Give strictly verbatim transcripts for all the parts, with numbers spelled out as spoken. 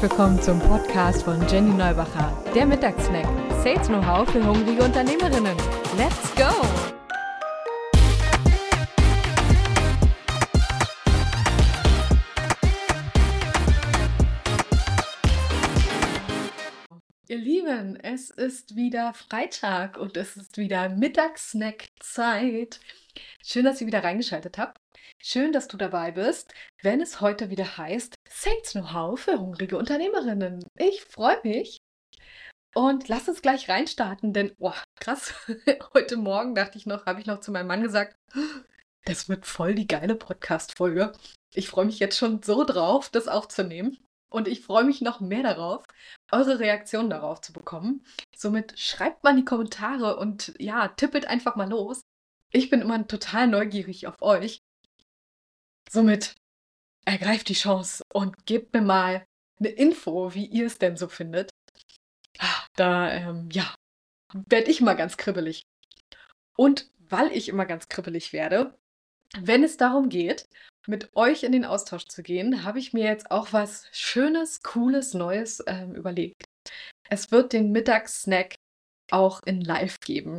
willkommen zum Podcast von Jenny Neubacher, der Mittagssnack. Sales Know-how für hungrige Unternehmerinnen. Let's go! Ihr Lieben, es ist wieder Freitag und es ist wieder Mittagssnack-Zeit. Schön, dass ihr wieder reingeschaltet habt. Schön, dass du dabei bist, wenn es heute wieder heißt Sales Know-how für hungrige Unternehmerinnen. Ich freue mich und lass uns gleich reinstarten, denn, oh, krass, heute Morgen dachte ich noch, habe ich noch zu meinem Mann gesagt, das wird voll die geile Podcast-Folge. Ich freue mich jetzt schon so drauf, das aufzunehmen. Und ich freue mich noch mehr darauf, eure Reaktion darauf zu bekommen. Somit schreibt mal in die Kommentare und ja, tippelt einfach mal los. Ich bin immer total neugierig auf euch. Somit ergreift die Chance und gebt mir mal eine Info, wie ihr es denn so findet. Da, ähm, ja, werde ich immer ganz kribbelig. Und weil ich immer ganz kribbelig werde, wenn es darum geht, mit euch in den Austausch zu gehen, habe ich mir jetzt auch was Schönes, Cooles, Neues ähm, überlegt. Es wird den Mittagssnack auch in Live geben.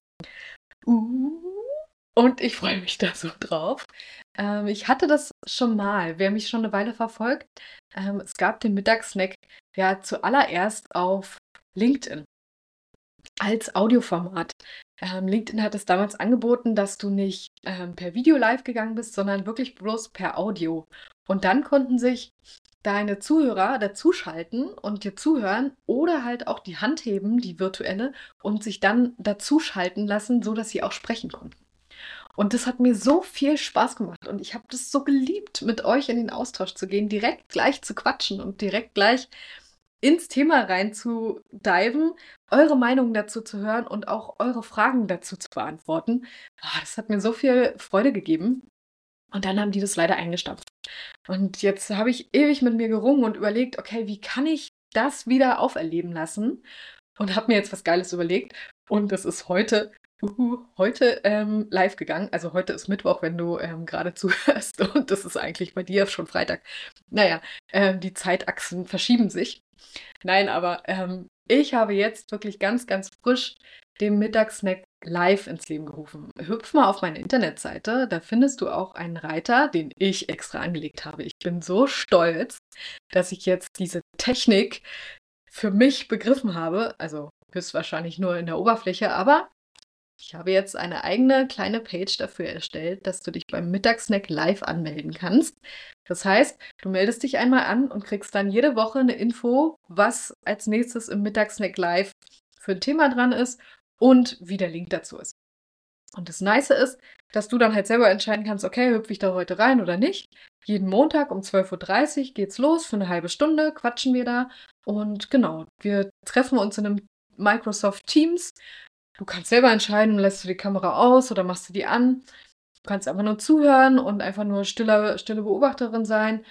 Uh, und ich freue mich da so drauf. Ähm, ich hatte das schon mal, wer mich schon eine Weile verfolgt. Ähm, es gab den Mittagssnack ja zuallererst auf LinkedIn als Audioformat. Ähm, LinkedIn hat es damals angeboten, dass du nicht ähm, per Video live gegangen bist, sondern wirklich bloß per Audio. Und dann konnten sich deine Zuhörer dazuschalten und dir zuhören oder halt auch die Hand heben, die virtuelle, und sich dann dazuschalten lassen, sodass sie auch sprechen konnten. Und das hat mir so viel Spaß gemacht und ich habe das so geliebt, mit euch in den Austausch zu gehen, direkt gleich zu quatschen und direkt gleich ins Thema rein zu diven, eure Meinungen dazu zu hören und auch eure Fragen dazu zu beantworten. Ah, das hat mir so viel Freude gegeben. Und dann haben die das leider eingestampft. Und jetzt habe ich ewig mit mir gerungen und überlegt, okay, wie kann ich das wieder auferleben lassen? Und habe mir jetzt was Geiles überlegt. Und das ist heute, uhu, heute ähm, live gegangen. Also heute ist Mittwoch, wenn du ähm, gerade zuhörst. Und das ist eigentlich bei dir schon Freitag. Naja, ähm, die Zeitachsen verschieben sich. Nein, aber ähm, ich habe jetzt wirklich ganz, ganz frisch den Mittagssnack live ins Leben gerufen. Hüpf mal auf meine Internetseite, da findest du auch einen Reiter, den ich extra angelegt habe. Ich bin so stolz, dass ich jetzt diese Technik für mich begriffen habe. Also höchstwahrscheinlich nur in der Oberfläche, aber ich habe jetzt eine eigene kleine Page dafür erstellt, dass du dich beim Mittagssnack live anmelden kannst. Das heißt, du meldest dich einmal an und kriegst dann jede Woche eine Info, was als nächstes im Mittagssnack live für ein Thema dran ist und wie der Link dazu ist. Und das Nice ist, dass du dann halt selber entscheiden kannst, okay, hüpfe ich da heute rein oder nicht. Jeden Montag um zwölf Uhr dreißig geht's los, für eine halbe Stunde quatschen wir da. Und genau, wir treffen uns in einem Microsoft Teams. Du kannst selber entscheiden, lässt du die Kamera aus oder machst du die an. Du kannst einfach nur zuhören und einfach nur stille, stille Beobachterin sein.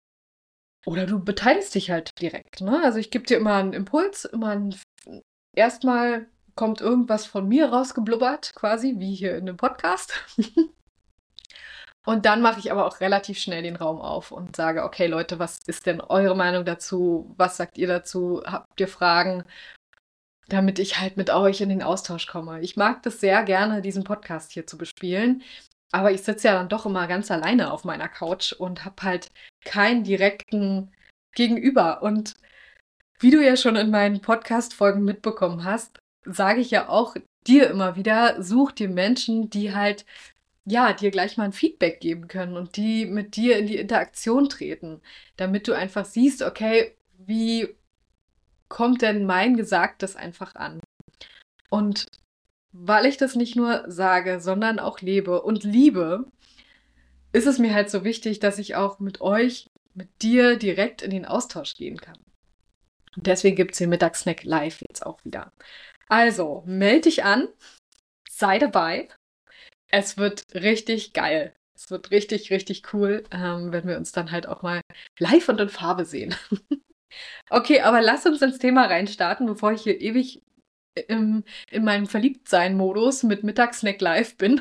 Oder du beteiligst dich halt direkt. Ne? Also ich gebe dir immer einen Impuls, immer ein, erstmal kommt irgendwas von mir rausgeblubbert, quasi, wie hier in dem Podcast. Und dann mache ich aber auch relativ schnell den Raum auf und sage, okay Leute, was ist denn eure Meinung dazu? Was sagt ihr dazu? Habt ihr Fragen? Damit ich halt mit euch in den Austausch komme. Ich mag das sehr gerne, diesen Podcast hier zu bespielen, aber ich sitze ja dann doch immer ganz alleine auf meiner Couch und habe halt keinen direkten Gegenüber. Und wie du ja schon in meinen Podcast-Folgen mitbekommen hast, sage ich ja auch dir immer wieder, such dir Menschen, die halt, ja, dir gleich mal ein Feedback geben können und die mit dir in die Interaktion treten, damit du einfach siehst, okay, wie kommt denn mein Gesagtes einfach an? Und weil ich das nicht nur sage, sondern auch lebe und liebe, ist es mir halt so wichtig, dass ich auch mit euch, mit dir direkt in den Austausch gehen kann. Und deswegen gibt es den Mittagssnack live jetzt auch wieder. Also, melde dich an, sei dabei. Es wird richtig geil. Es wird richtig, richtig cool, ähm, wenn wir uns dann halt auch mal live und in Farbe sehen. Okay, aber lass uns ins Thema reinstarten, bevor ich hier ewig im, in meinem Verliebtsein-Modus mit Mittagssnack live bin.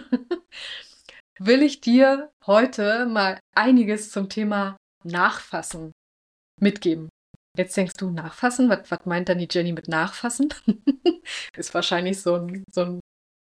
Will ich dir heute mal einiges zum Thema Nachfassen mitgeben. Jetzt denkst du, nachfassen? Was, was meint dann die Jenny mit nachfassen? Ist wahrscheinlich so ein, so ein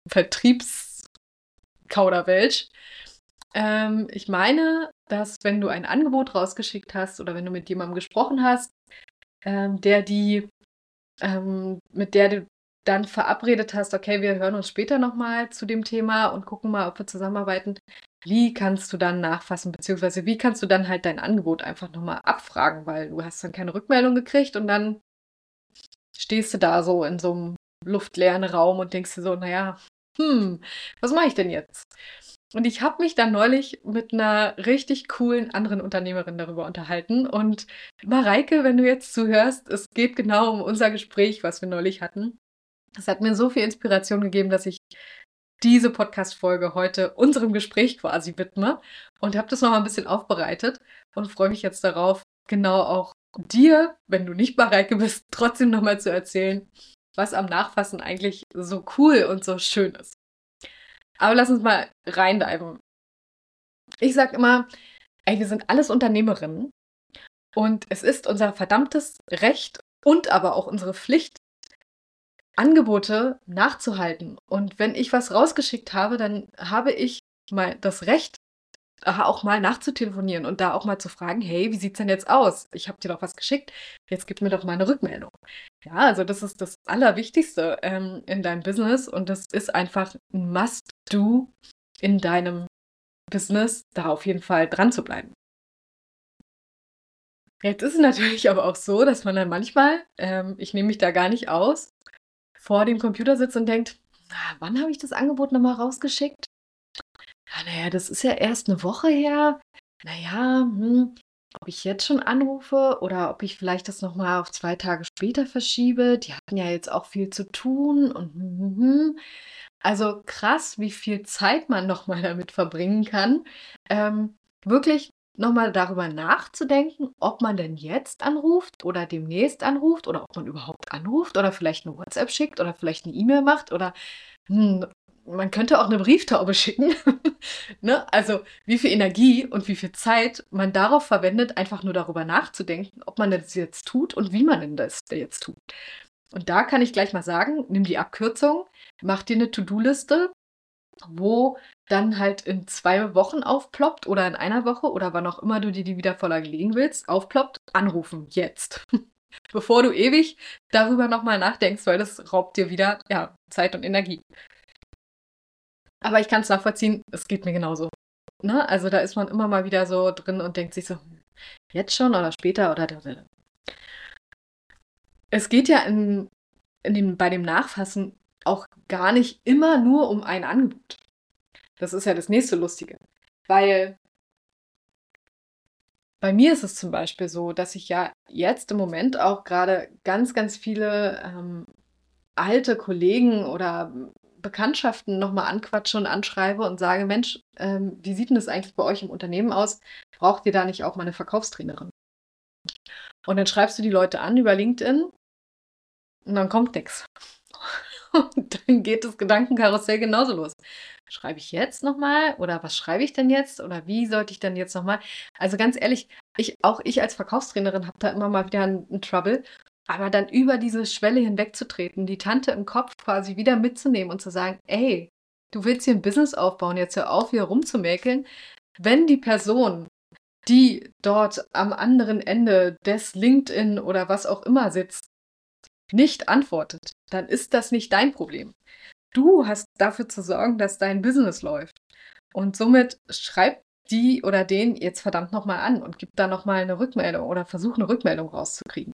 Vertriebskauderwelsch. Ähm, ich meine, dass wenn du ein Angebot rausgeschickt hast oder wenn du mit jemandem gesprochen hast, ähm, der die, ähm, mit der du dann verabredet hast, okay, wir hören uns später nochmal zu dem Thema und gucken mal, ob wir zusammenarbeiten. Wie kannst du dann nachfassen, beziehungsweise wie kannst du dann halt dein Angebot einfach nochmal abfragen, weil du hast dann keine Rückmeldung gekriegt und dann stehst du da so in so einem luftleeren Raum und denkst dir so, naja, hm, was mache ich denn jetzt? Und ich habe mich dann neulich mit einer richtig coolen anderen Unternehmerin darüber unterhalten. Und Mareike, wenn du jetzt zuhörst, es geht genau um unser Gespräch, was wir neulich hatten. Es hat mir so viel Inspiration gegeben, dass ich diese Podcast-Folge heute unserem Gespräch quasi widme und habe das nochmal ein bisschen aufbereitet und freue mich jetzt darauf, genau auch dir, wenn du nicht Mareike bist, trotzdem nochmal zu erzählen, was am Nachfassen eigentlich so cool und so schön ist. Aber lass uns mal reindiven. Ich sag immer, ey, wir sind alles Unternehmerinnen und es ist unser verdammtes Recht und aber auch unsere Pflicht, Angebote nachzuhalten. Und wenn ich was rausgeschickt habe, dann habe ich mal das Recht, auch mal nachzutelefonieren und da auch mal zu fragen, hey, wie sieht's denn jetzt aus? Ich habe dir doch was geschickt, jetzt gib mir doch mal eine Rückmeldung. Ja, also das ist das Allerwichtigste ähm, in deinem Business und das ist einfach ein Must-Do in deinem Business, da auf jeden Fall dran zu bleiben. Jetzt ist es natürlich aber auch so, dass man dann manchmal, ähm, ich nehme mich da gar nicht aus, vor dem Computer sitzt und denkt, "Ah, wann habe ich das Angebot nochmal rausgeschickt? Ja, naja, das ist ja erst eine Woche her. Naja, hm, ob ich jetzt schon anrufe oder ob ich vielleicht das nochmal auf zwei Tage später verschiebe. Die hatten ja jetzt auch viel zu tun und hm, hm, hm. Also krass, wie viel Zeit man nochmal damit verbringen kann, ähm, wirklich nochmal darüber nachzudenken, ob man denn jetzt anruft oder demnächst anruft oder ob man überhaupt anruft oder vielleicht eine WhatsApp schickt oder vielleicht eine E-Mail macht oder hm, man könnte auch eine Brieftaube schicken. Ne? Also wie viel Energie und wie viel Zeit man darauf verwendet, einfach nur darüber nachzudenken, ob man das jetzt tut und wie man denn das jetzt tut. Und da kann ich gleich mal sagen, nimm die Abkürzung, mach dir eine To-Do-Liste, wo dann halt in zwei Wochen aufploppt oder in einer Woche oder wann auch immer du dir die Wiedervorlage legen willst, aufploppt, anrufen, jetzt. Bevor du ewig darüber nochmal nachdenkst, weil das raubt dir wieder, ja, Zeit und Energie. Aber ich kann es nachvollziehen, es geht mir genauso. Ne? Also da ist man immer mal wieder so drin und denkt sich so, hm, jetzt schon oder später oder... Es geht ja in, in dem, bei dem Nachfassen auch gar nicht immer nur um ein Angebot. Das ist ja das nächste Lustige. Weil bei mir ist es zum Beispiel so, dass ich ja jetzt im Moment auch gerade ganz, ganz viele ähm, alte Kollegen oder Bekanntschaften nochmal anquatsche und anschreibe und sage, Mensch, ähm, wie sieht denn das eigentlich bei euch im Unternehmen aus? Braucht ihr da nicht auch mal eine Verkaufstrainerin? Und dann schreibst du die Leute an über LinkedIn und dann kommt nichts. Und dann geht das Gedankenkarussell genauso los. Schreibe ich jetzt nochmal oder was schreibe ich denn jetzt oder wie sollte ich denn jetzt nochmal? Also ganz ehrlich, ich, auch ich als Verkaufstrainerin habe da immer mal wieder einen, einen Trouble, aber dann über diese Schwelle hinwegzutreten, die Tante im Kopf quasi wieder mitzunehmen und zu sagen, ey, du willst hier ein Business aufbauen, jetzt hör auf, hier rumzumäkeln. Wenn die Person, die dort am anderen Ende des LinkedIn oder was auch immer sitzt, nicht antwortet, dann ist das nicht dein Problem. Du hast dafür zu sorgen, dass dein Business läuft. Und somit schreib die oder den jetzt verdammt nochmal an und gib da nochmal eine Rückmeldung oder versuch eine Rückmeldung rauszukriegen.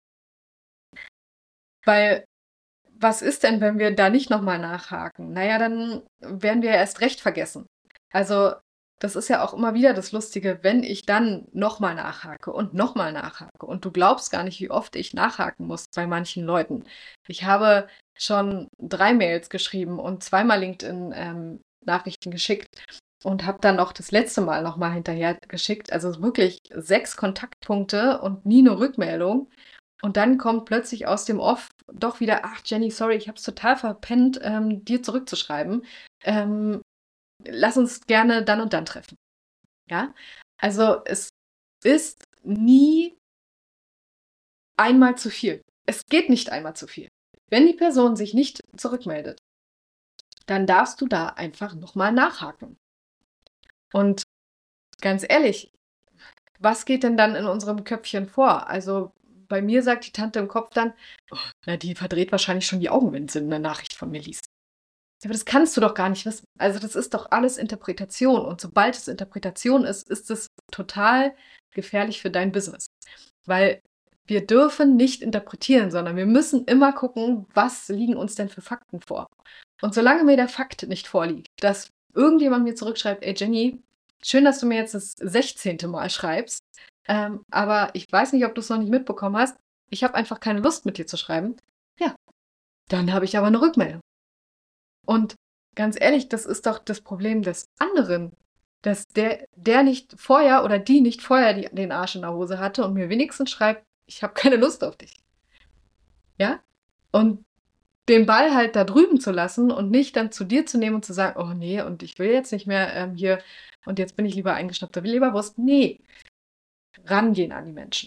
Weil, was ist denn, wenn wir da nicht nochmal nachhaken? Naja, dann werden wir ja erst recht vergessen. Also, das ist ja auch immer wieder das Lustige, wenn ich dann nochmal nachhake und nochmal nachhake. Und du glaubst gar nicht, wie oft ich nachhaken muss bei manchen Leuten. Ich habe schon drei Mails geschrieben und zweimal LinkedIn-Nachrichten geschickt und habe dann auch das letzte Mal nochmal hinterher geschickt. Also wirklich sechs Kontaktpunkte und nie eine Rückmeldung. Und dann kommt plötzlich aus dem Off doch wieder, ach Jenny, sorry, ich habe es total verpennt, ähm, dir zurückzuschreiben. Ähm, lass uns gerne dann und dann treffen. Ja, also es ist nie einmal zu viel. Es geht nicht einmal zu viel. Wenn die Person sich nicht zurückmeldet, dann darfst du da einfach nochmal nachhaken. Und ganz ehrlich, was geht denn dann in unserem Köpfchen vor? Also bei mir sagt die Tante im Kopf dann, oh, na, die verdreht wahrscheinlich schon die Augen, wenn sie eine Nachricht von mir liest. Aber das kannst du doch gar nicht wissen. Also das ist doch alles Interpretation. Und sobald es Interpretation ist, ist es total gefährlich für dein Business. Weil wir dürfen nicht interpretieren, sondern wir müssen immer gucken, was liegen uns denn für Fakten vor. Und solange mir der Fakt nicht vorliegt, dass irgendjemand mir zurückschreibt, ey Jenny, schön, dass du mir jetzt das sechzehnte Mal schreibst, ähm, aber ich weiß nicht, ob du es noch nicht mitbekommen hast, ich habe einfach keine Lust mit dir zu schreiben, ja, dann habe ich aber eine Rückmeldung. Und ganz ehrlich, das ist doch das Problem des anderen, dass der, der nicht vorher oder die nicht vorher die, den Arsch in der Hose hatte und mir wenigstens schreibt, ich habe keine Lust auf dich. Ja? Und den Ball halt da drüben zu lassen und nicht dann zu dir zu nehmen und zu sagen, oh nee, und ich will jetzt nicht mehr ähm, hier und jetzt bin ich lieber eingeschnappter Leberwurst. Nee, rangehen an die Menschen.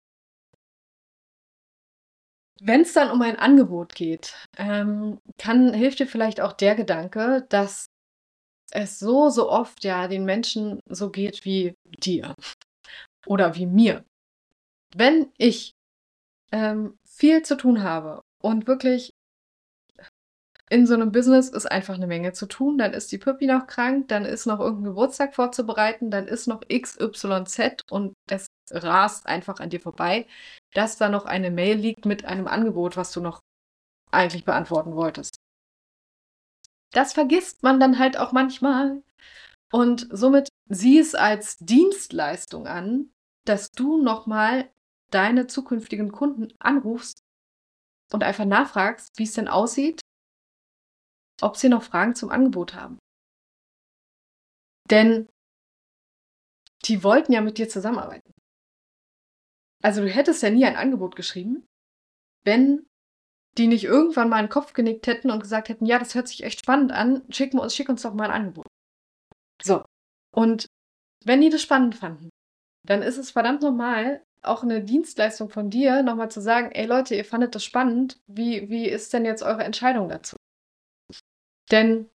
Wenn es dann um ein Angebot geht, ähm, kann, hilft dir vielleicht auch der Gedanke, dass es so, so oft ja den Menschen so geht wie dir oder wie mir. Wenn ich ähm, viel zu tun habe und wirklich in so einem Business ist einfach eine Menge zu tun, dann ist die Püppi noch krank, dann ist noch irgendein Geburtstag vorzubereiten, dann ist noch X Y Z und es rast einfach an dir vorbei, dass da noch eine Mail liegt mit einem Angebot, was du noch eigentlich beantworten wolltest. Das vergisst man dann halt auch manchmal. Und somit sieh es als Dienstleistung an, dass du nochmal deine zukünftigen Kunden anrufst und einfach nachfragst, wie es denn aussieht, ob sie noch Fragen zum Angebot haben. Denn die wollten ja mit dir zusammenarbeiten. Also du hättest ja nie ein Angebot geschrieben, wenn die nicht irgendwann mal in den Kopf genickt hätten und gesagt hätten, ja, das hört sich echt spannend an, schick uns, schick uns doch mal ein Angebot. So, und wenn die das spannend fanden, dann ist es verdammt normal, auch eine Dienstleistung von dir, nochmal zu sagen, ey Leute, ihr fandet das spannend, wie, wie ist denn jetzt eure Entscheidung dazu? Denn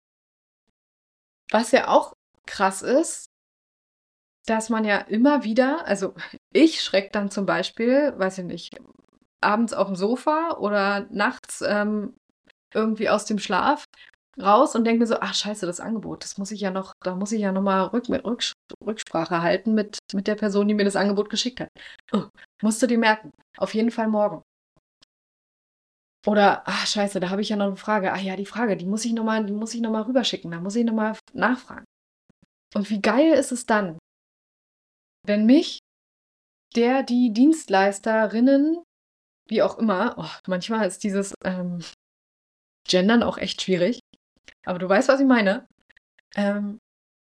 was ja auch krass ist, dass man ja immer wieder, also ich schrecke dann zum Beispiel, weiß ich nicht, abends auf dem Sofa oder nachts ähm, irgendwie aus dem Schlaf raus und denke mir so, ach scheiße, das Angebot, das muss ich ja noch, da muss ich ja nochmal Rück, Rück, Rücksprache halten mit, mit der Person, die mir das Angebot geschickt hat. Oh, musst du dir merken, auf jeden Fall morgen. Oder, ach scheiße, da habe ich ja noch eine Frage. Ach ja, die Frage, die muss ich nochmal, die muss ich nochmal rüberschicken, da muss ich nochmal nachfragen. Und wie geil ist es dann, wenn mich der, die Dienstleisterinnen, wie auch immer, oh, manchmal ist dieses ähm, Gendern auch echt schwierig, aber du weißt, was ich meine, ähm,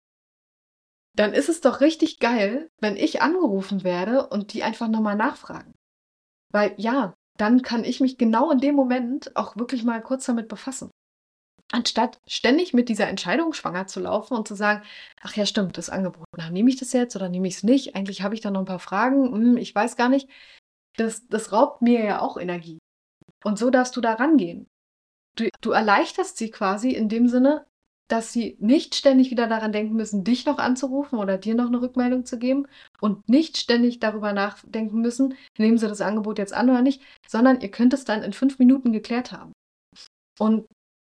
dann ist es doch richtig geil, wenn ich angerufen werde und die einfach nochmal nachfragen. Weil ja, dann kann ich mich genau in dem Moment auch wirklich mal kurz damit befassen. Anstatt ständig mit dieser Entscheidung schwanger zu laufen und zu sagen, ach ja, stimmt, das Angebot, na, nehme ich das jetzt oder nehme ich es nicht? Eigentlich habe ich da noch ein paar Fragen, hm, ich weiß gar nicht. Das, das raubt mir ja auch Energie. Und so darfst du da rangehen. Du, du erleichterst sie quasi in dem Sinne, dass sie nicht ständig wieder daran denken müssen, dich noch anzurufen oder dir noch eine Rückmeldung zu geben und nicht ständig darüber nachdenken müssen, nehmen sie das Angebot jetzt an oder nicht, sondern ihr könnt es dann in fünf Minuten geklärt haben. Und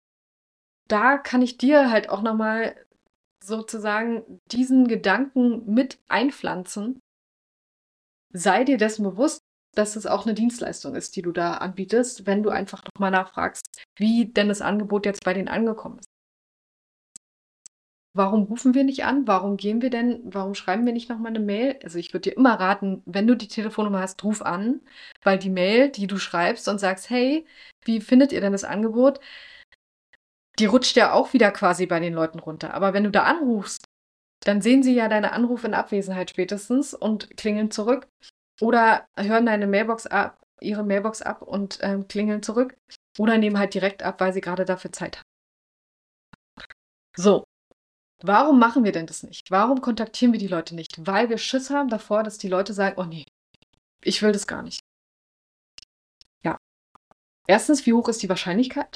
da kann ich dir halt auch nochmal sozusagen diesen Gedanken mit einpflanzen. Sei dir dessen bewusst, dass es auch eine Dienstleistung ist, die du da anbietest, wenn du einfach nochmal nachfragst, wie denn das Angebot jetzt bei denen angekommen ist. Warum rufen wir nicht an? Warum gehen wir denn, warum schreiben wir nicht nochmal eine Mail? Also ich würde dir immer raten, wenn du die Telefonnummer hast, ruf an, weil die Mail, die du schreibst und sagst, hey, wie findet ihr denn das Angebot? Die rutscht ja auch wieder quasi bei den Leuten runter. Aber wenn du da anrufst, dann sehen sie ja deine Anrufe in Abwesenheit spätestens und klingeln zurück. Oder hören deine Mailbox ab, ihre Mailbox ab und ähm, klingeln zurück. Oder nehmen halt direkt ab, weil sie gerade dafür Zeit haben. So, warum machen wir denn das nicht? Warum kontaktieren wir die Leute nicht? Weil wir Schiss haben davor, dass die Leute sagen, oh nee, ich will das gar nicht. Erstens, wie hoch ist die Wahrscheinlichkeit?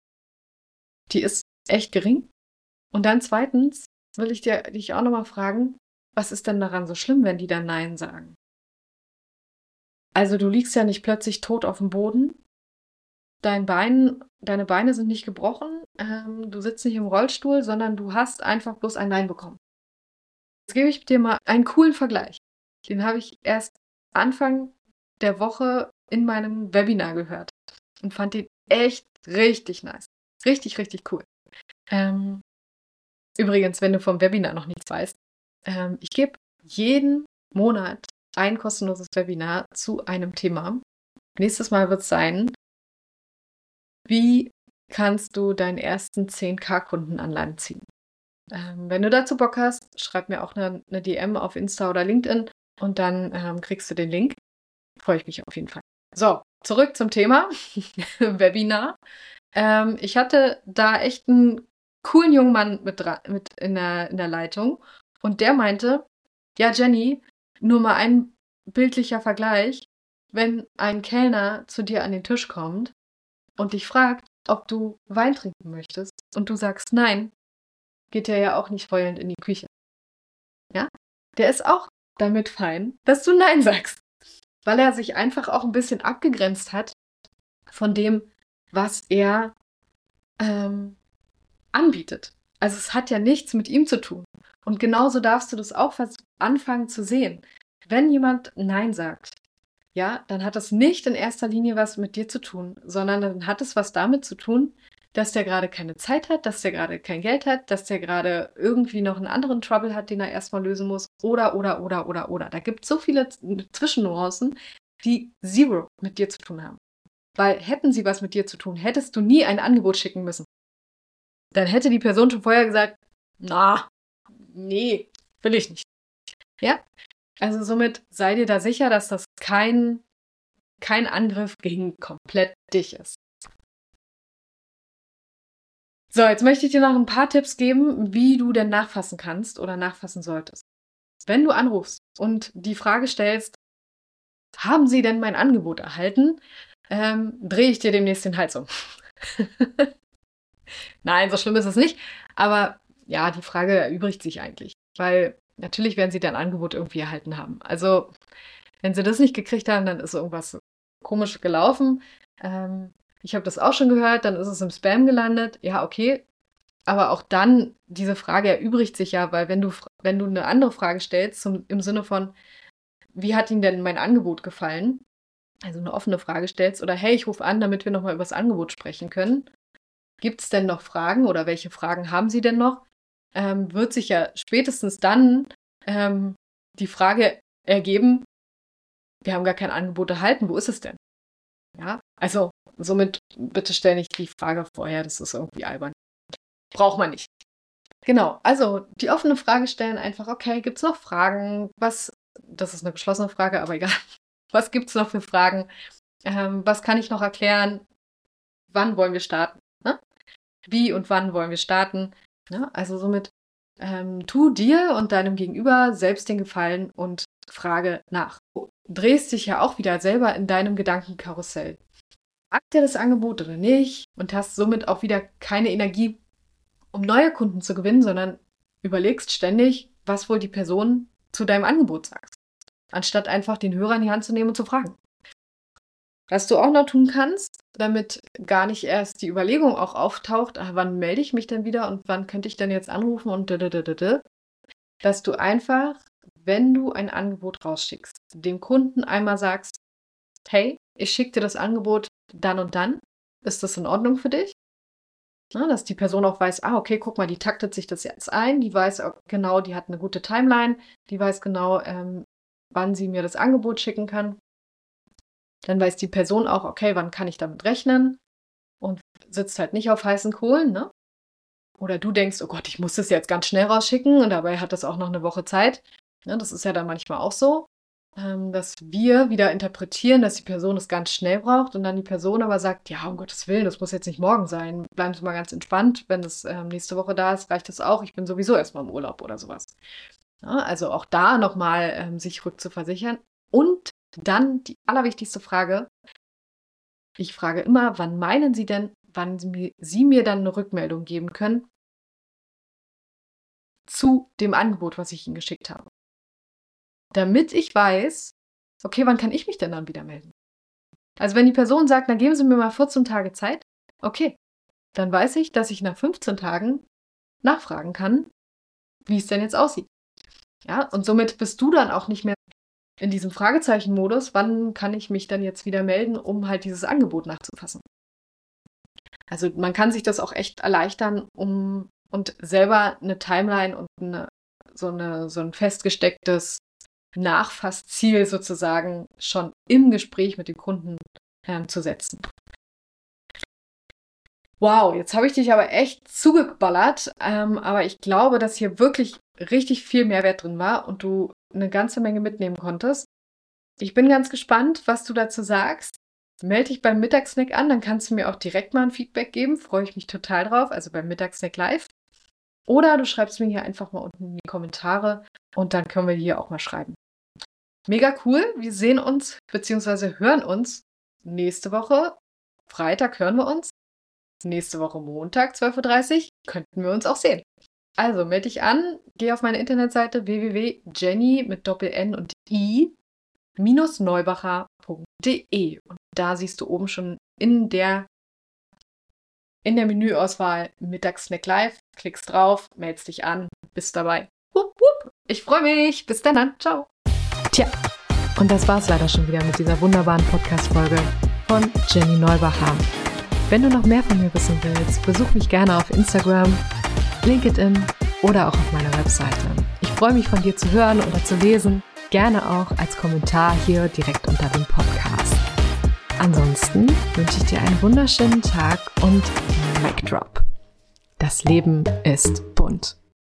Die ist echt gering. Und dann zweitens will ich dir, dich auch nochmal fragen, was ist denn daran so schlimm, wenn die dann Nein sagen? Also du liegst ja nicht plötzlich tot auf dem Boden, dein Bein, deine Beine sind nicht gebrochen, ähm, du sitzt nicht im Rollstuhl, sondern du hast einfach bloß ein Nein bekommen. Jetzt gebe ich dir mal einen coolen Vergleich. Den habe ich erst Anfang der Woche in meinem Webinar gehört und fand den echt richtig nice. Richtig, richtig cool. Ähm, übrigens, wenn du vom Webinar noch nichts weißt, ähm, ich gebe jeden Monat ein kostenloses Webinar zu einem Thema. Nächstes Mal wird es sein, wie kannst du deinen ersten zehn K-Kunden an Land ziehen? Ähm, wenn du dazu Bock hast, schreib mir auch eine, eine D M auf Insta oder LinkedIn und dann ähm, kriegst du den Link. Freue ich mich auf jeden Fall. So, zurück zum Thema Webinar. Ähm, ich hatte da echt einen coolen jungen Mann mit, mit in, der, in der Leitung und der meinte, ja Jenny, nur mal ein bildlicher Vergleich, wenn ein Kellner zu dir an den Tisch kommt und dich fragt, ob du Wein trinken möchtest und du sagst nein, geht der ja auch nicht heulend in die Küche. Ja? Der ist auch damit fein, dass du nein sagst, weil er sich einfach auch ein bisschen abgegrenzt hat von dem, was er ähm, anbietet. Also es hat ja nichts mit ihm zu tun. Und genauso darfst du das auch anfangen zu sehen. Wenn jemand Nein sagt, ja, dann hat das nicht in erster Linie was mit dir zu tun, sondern dann hat es was damit zu tun, dass der gerade keine Zeit hat, dass der gerade kein Geld hat, dass der gerade irgendwie noch einen anderen Trouble hat, den er erstmal lösen muss, oder, oder, oder, oder, oder. Da gibt es so viele Zwischennuancen, die zero mit dir zu tun haben. Weil hätten sie was mit dir zu tun, hättest du nie ein Angebot schicken müssen. Dann hätte die Person schon vorher gesagt, na, nee, will ich nicht. Ja? Also somit sei dir da sicher, dass das kein, kein Angriff gegen komplett dich ist. So, jetzt möchte ich dir noch ein paar Tipps geben, wie du denn nachfassen kannst oder nachfassen solltest. Wenn du anrufst und die Frage stellst, haben Sie denn mein Angebot erhalten, ähm, drehe ich dir demnächst den Hals um. Nein, so schlimm ist es nicht. Aber ja, die Frage erübrigt sich eigentlich. Weil natürlich werden sie dein Angebot irgendwie erhalten haben. Also, wenn sie das nicht gekriegt haben, dann ist irgendwas komisch gelaufen. Ähm, ich habe das auch schon gehört, dann ist es im Spam gelandet. Ja, okay. Aber auch dann, diese Frage erübrigt sich ja, weil wenn du, wenn du eine andere Frage stellst, zum, im Sinne von, wie hat Ihnen denn mein Angebot gefallen? Also eine offene Frage stellst oder hey, ich rufe an, damit wir nochmal über das Angebot sprechen können. Gibt es denn noch Fragen oder welche Fragen haben Sie denn noch? Ähm, wird sich ja spätestens dann ähm, die Frage ergeben, wir haben gar kein Angebot erhalten, wo ist es denn? Ja, also somit bitte stell nicht die Frage vorher, das ist irgendwie albern. Braucht man nicht. Genau, also die offene Frage stellen einfach, okay, gibt es noch Fragen? Was, das ist eine geschlossene Frage, aber egal. Was gibt es noch für Fragen? Ähm, was kann ich noch erklären? Wann wollen wir starten? Ne? Wie und wann wollen wir starten? Ne? Also somit ähm, tu dir und deinem Gegenüber selbst den Gefallen und frage nach. Du drehst dich ja auch wieder selber in deinem Gedankenkarussell. Mag dir das Angebot oder nicht? Und hast somit auch wieder keine Energie, um neue Kunden zu gewinnen, sondern überlegst ständig, was wohl die Person zu deinem Angebot sagt. Anstatt einfach den Hörer in die Hand zu nehmen und zu fragen. Was du auch noch tun kannst, damit gar nicht erst die Überlegung auch auftaucht, ach, wann melde ich mich denn wieder und wann könnte ich denn jetzt anrufen und dadadadada, dass du einfach, wenn du ein Angebot rausschickst, dem Kunden einmal sagst, hey, ich schicke dir das Angebot dann und dann, ist das in Ordnung für dich? Na, dass die Person auch weiß, ah, okay, guck mal, die taktet sich das jetzt ein, die weiß auch genau, die hat eine gute Timeline, die weiß genau, ähm, wann sie mir das Angebot schicken kann. Dann weiß die Person auch, okay, wann kann ich damit rechnen und sitzt halt nicht auf heißen Kohlen, ne? Oder du denkst, oh Gott, ich muss das jetzt ganz schnell rausschicken und dabei hat das auch noch eine Woche Zeit. Ja, das ist ja dann manchmal auch so, ähm, dass wir wieder interpretieren, dass die Person es ganz schnell braucht und dann die Person aber sagt, ja, um Gottes Willen, das muss jetzt nicht morgen sein. Bleiben Sie mal ganz entspannt. Wenn das ähm, nächste Woche da ist, reicht das auch. Ich bin sowieso erstmal im Urlaub oder sowas. Ja, also auch da nochmal ähm, sich rückzuversichern. Und dann die allerwichtigste Frage, Ich frage immer, wann meinen Sie denn, wann Sie mir, Sie mir dann eine Rückmeldung geben können zu dem Angebot, was ich Ihnen geschickt habe. Damit ich weiß, okay, wann kann ich mich denn dann wieder melden? Also wenn die Person sagt, dann geben Sie mir mal vierzehn Tage Zeit, okay, dann weiß ich, dass ich nach fünfzehn Tagen nachfragen kann, wie es denn jetzt aussieht. Ja, und somit bist du dann auch nicht mehr in diesem Fragezeichen-Modus, wann kann ich mich dann jetzt wieder melden, um halt dieses Angebot nachzufassen. Also man kann sich das auch echt erleichtern, um und selber eine Timeline und eine, so, eine, so ein festgestecktes Nachfassziel sozusagen schon im Gespräch mit dem Kunden ähm, zu setzen. Wow, jetzt habe ich dich aber echt zugeballert, ähm, aber ich glaube, dass hier wirklich richtig viel Mehrwert drin war und du eine ganze Menge mitnehmen konntest. Ich bin ganz gespannt, was du dazu sagst. Melde dich beim Mittagssnack an, dann kannst du mir auch direkt mal ein Feedback geben. Freue ich mich total drauf, also beim Mittagssnack live. Oder du schreibst mir hier einfach mal unten in die Kommentare und dann können wir hier auch mal schreiben. Mega cool, wir sehen uns bzw. hören uns nächste Woche. Freitag hören wir uns. Nächste Woche Montag, zwölf Uhr dreißig, könnten wir uns auch sehen. Also melde dich an, geh auf meine Internetseite w w w punkt jenny mit Doppel-N und I minus neubacher punkt de und da siehst du oben schon in der, in der Menüauswahl Mittagssnack live, klickst drauf, meldest dich an, bist dabei. Wupp, wupp. Ich freue mich, bis dann, ciao. Tja, und das war's leider schon wieder mit dieser wunderbaren Podcast-Folge von Jenny Neubacher. Wenn du noch mehr von mir wissen willst, besuch mich gerne auf Instagram, LinkedIn oder auch auf meiner Webseite. Ich freue mich, von dir zu hören oder zu lesen. Gerne auch als Kommentar hier direkt unter dem Podcast. Ansonsten wünsche ich dir einen wunderschönen Tag und Mic Drop. Das Leben ist bunt.